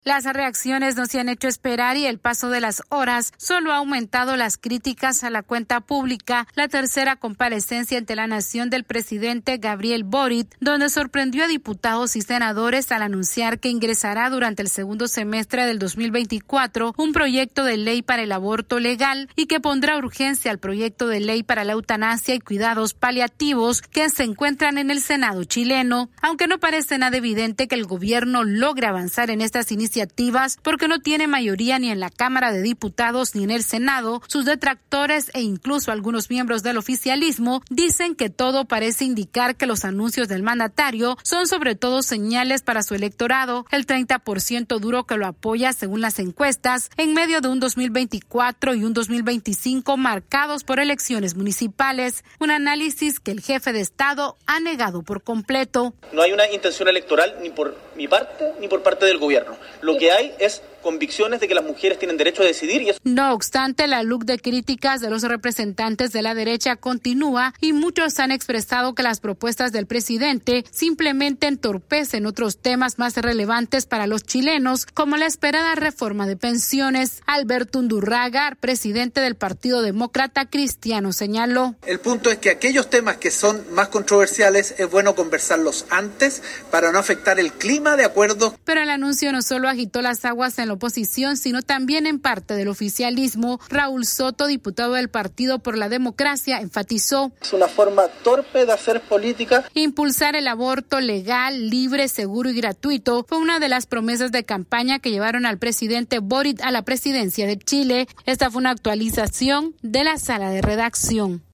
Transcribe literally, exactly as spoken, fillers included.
Las reacciones no se han hecho esperar y el paso de las horas solo ha aumentado las críticas a la cuenta pública. La tercera comparecencia ante la nación del presidente Gabriel Boric, donde sorprendió a diputados y senadores al anunciar que ingresará durante el segundo semestre del dos mil veinticuatro un proyecto de ley para el aborto legal y que pondrá urgencia al proyecto de ley para la eutanasia y cuidados paliativos que se encuentran en el Senado chileno. Aunque no parece nada evidente que el gobierno logre avanzar en estas iniciativas, iniciativas porque no tiene mayoría ni en la Cámara de Diputados ni en el Senado, sus detractores e incluso algunos miembros del oficialismo dicen que todo parece indicar que los anuncios del mandatario son sobre todo señales para su electorado, el treinta por ciento duro que lo apoya según las encuestas, en medio de un dos mil veinticuatro y un dos mil veinticinco marcados por elecciones municipales, un análisis que el jefe de Estado ha negado por completo. No hay una intención electoral ni por mi parte ni por parte del gobierno. Lo que hay es convicciones de que las mujeres tienen derecho a decidir. Y eso... No obstante, la luz de críticas de los representantes de la derecha continúa y muchos han expresado que las propuestas del presidente simplemente entorpecen otros temas más relevantes para los chilenos, como la esperada reforma de pensiones. Alberto Undurraga, presidente del Partido Demócrata Cristiano, señaló: el punto es que aquellos temas que son más controversiales es bueno conversarlos antes para no afectar el clima de acuerdo. Pero el anuncio no solo agitó las aguas en la oposición, sino también en parte del oficialismo. Raúl Soto, diputado del Partido por la Democracia, enfatizó: es una forma torpe de hacer política. Impulsar el aborto legal, libre, seguro y gratuito fue una de las promesas de campaña que llevaron al presidente Boric a la presidencia de Chile. Esta fue una actualización de la sala de redacción.